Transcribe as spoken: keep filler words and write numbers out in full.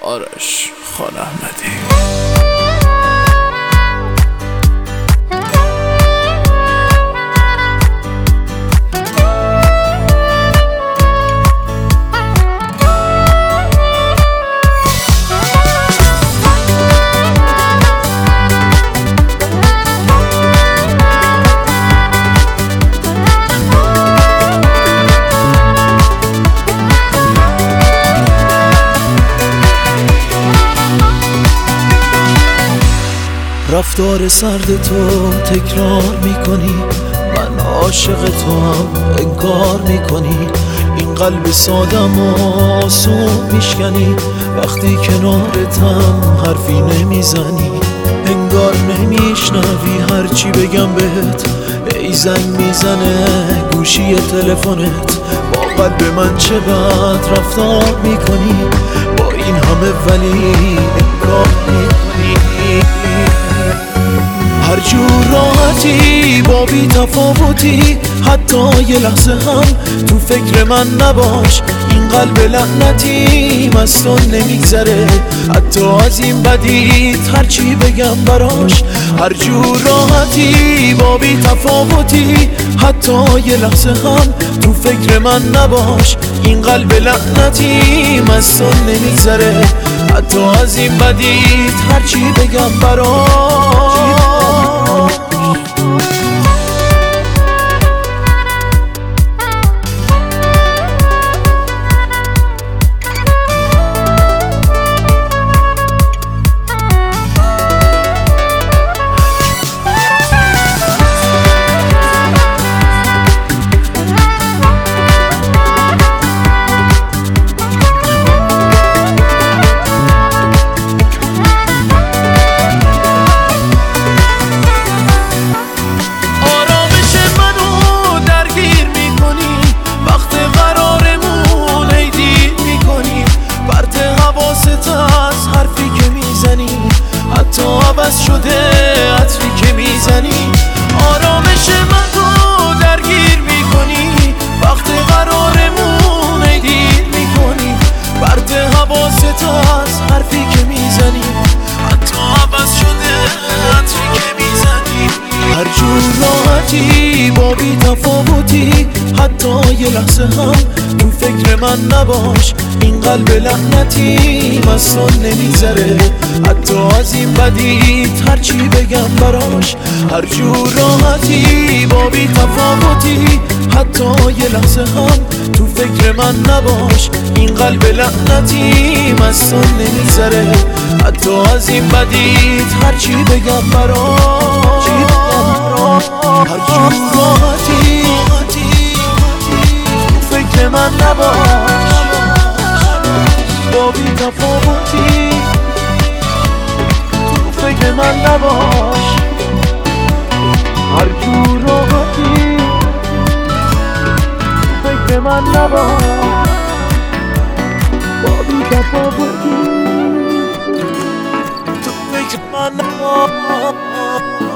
آرش خان احمدی. رفتار سرد تو تکرار میکنی، من عاشق تو هم انکار میکنی. این قلب سادم و آسون میشکنی، وقتی کنارتم حرفی نمیزنی. انگار نمیشنوی هرچی بگم بهت، ای زنگ میزنه گوشی تلفنت. با قلب من چه بد رفتار میکنی، با این همه ولی انکار میکنی. هر جور راحتی با بی تفاوتی، حتی یه لحظه هم تو فکر من نباش. این قلب لعنتی مستون نمیگذره، حتی از این بدیت هرچی بگم براش. هر جور راحتی با بی تفاوتی، حتی یه لحظه هم تو فکر من نباش. این قلب لعنتی مستون نمیگذره، حتی از این بدیت هرچی بگم براش. عوض شده عطری که میزنی، آرامش من رو درگیر میکنی. وقت قرارمون ای دیر میکنی، برد حواست از حرفی که میزنی. حتی عوض شده عطری که میزنی. هر جور راحتی با بی تفاوتی، حتی یه لحظه هم تو فکر من نباش. این قلب لعنتی مستون نمیگذره، حتی از این بدیت هرچی بگم براش. هر جور راحتی با بی تفاوتی، حتی یه لحظه هم تو فکر من نباش. این قلب لعنتی مستون نمیگذره، حتی از این بدیت هرچی بگم براش. هر جور راحتی تو فکر من نباش، با بی تفاوتی تو فکر من نباش. هر جور راحتی تو فکر من نباش، با بی تفاوتی تو فکر من نباش.